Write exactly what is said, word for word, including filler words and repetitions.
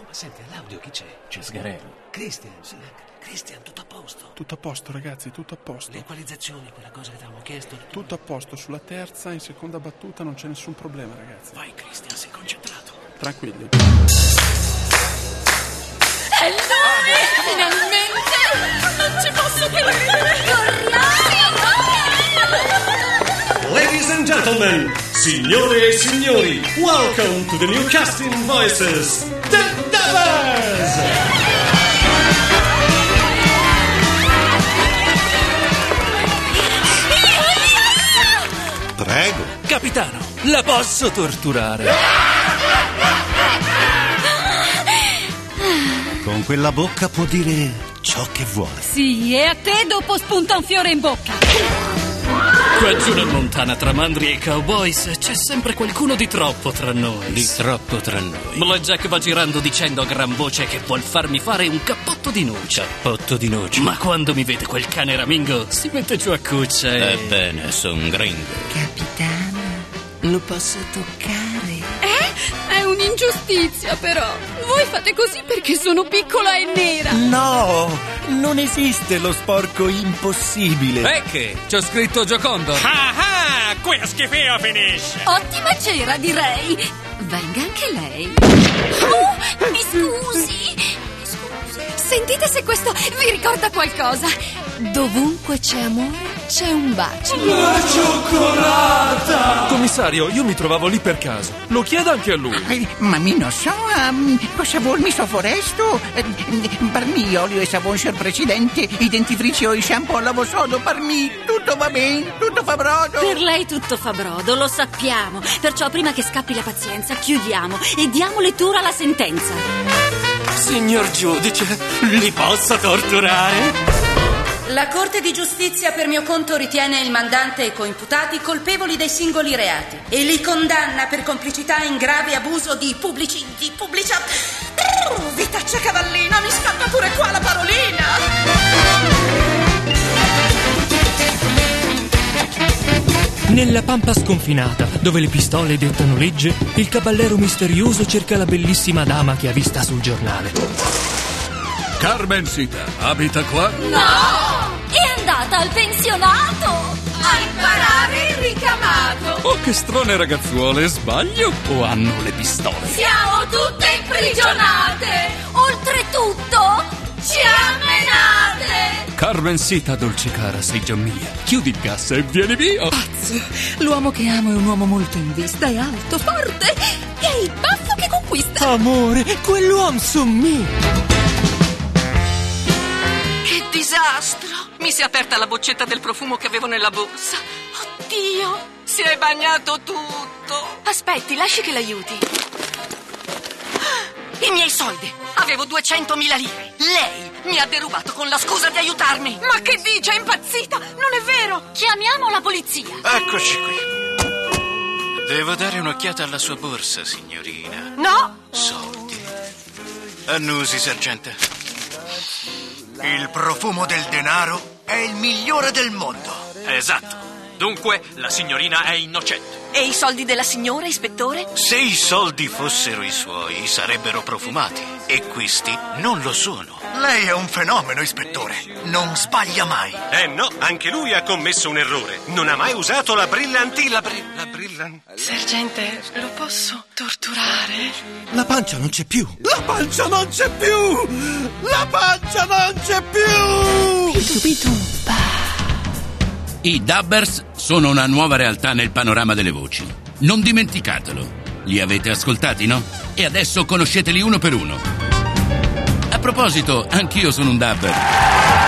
Ma senti, all'audio chi c'è? C'è Sgarello. Christian, sì, Christian, tutto a posto. Tutto a posto, ragazzi, tutto a posto. Le equalizzazioni, quella cosa che ti avevamo chiesto. Tutto... tutto a posto, sulla terza, in seconda battuta non c'è nessun problema, ragazzi. Vai, Christian, sei concentrato. Tranquilli. È lui! Finalmente! Non ci posso credere! Corriamo! Ladies and gentlemen, signore e signori, welcome to the new casting voices, The Dabbers! Prego. Capitano, la posso torturare? Con quella bocca può dire ciò che vuole. Sì, e a te dopo spunta un fiore in bocca. Qua giù nel Montana, tra mandri e cowboys, c'è sempre qualcuno di troppo tra noi. Di troppo tra noi. Blackjack va girando dicendo a gran voce che vuol farmi fare un cappotto di noce. Cappotto di noce. Ma quando mi vede quel cane ramingo, si mette giù a cuccia e... Ebbene, son gringo. Capitano, lo posso toccare? Eh? È un'ingiustizia, però. Voi fate così perché sono piccola e nera. No, non esiste lo sporco impossibile. E che? C'ho scritto Giocondo. Ah ah, quella schifia finisce. Ottima cera, direi. Venga anche lei. Oh, mi scusi. Mi scusi. Sentite se questo vi ricorda qualcosa. Dovunque c'è amore, c'è un bacio. La cioccolata! Commissario, io mi trovavo lì per caso. Lo chieda anche a lui. Eh, ma mi non so, um, cosa vuol mi so foresto? Eh, per me olio e savon, signor Presidente, i dentifrici o i shampoo a lavo sodo, per me tutto va bene, tutto fa brodo. Per lei tutto fa brodo, lo sappiamo. Perciò prima che scappi la pazienza, chiudiamo e diamo lettura alla sentenza. Signor giudice, li posso torturare? La Corte di Giustizia per mio conto ritiene il mandante e i coimputati colpevoli dei singoli reati e li condanna per complicità in grave abuso di pubblici... di pubblica... Uh, vitaccia cavallina, mi scappa pure qua la parolina! Nella pampa sconfinata, dove le pistole dettano legge, il caballero misterioso cerca la bellissima dama che ha vista sul giornale. Carmencita, abita qua? No! È andata al pensionato a imparare il ricamato. Oh, che strane ragazzuole, sbaglio? O hanno le pistole? Siamo tutte imprigionate. Oltretutto, ci ha menate. Carmencita, dolce cara, sei già mia. Chiudi il gas e vieni via. Pazzo, l'uomo che amo è un uomo molto in vista, è alto, forte e è il baffo che conquista. Amore, quell'uomo son me. Che disastro! Mi si è aperta la boccetta del profumo che avevo nella borsa. Oddio, si è bagnato tutto. Aspetti, lasci che l'aiuti. I miei soldi! Avevo duecentomila lire. Lei mi ha derubato con la scusa di aiutarmi. Ma che dice? È impazzita! Non è vero! Chiamiamo la polizia. Eccoci qui. Devo dare un'occhiata alla sua borsa, signorina. No! Soldi. Annusi, sergente. Il profumo del denaro è il migliore del mondo. Esatto. Dunque, la signorina è innocente. E i soldi della signora, ispettore? Se i soldi fossero i suoi, sarebbero profumati. E questi non lo sono. Lei è un fenomeno, ispettore. Non sbaglia mai. Eh no, anche lui ha commesso un errore. Non ha mai usato la brillantina. La, bri- la brillan... Sergente, lo posso torturare? La pancia non c'è più. La pancia non c'è più! La pancia non c'è più! Pitu pitu. I Dabbers sono una nuova realtà nel panorama delle voci. Non dimenticatelo. Li avete ascoltati, no? E adesso conosceteli uno per uno. A proposito, anch'io sono un Dabber.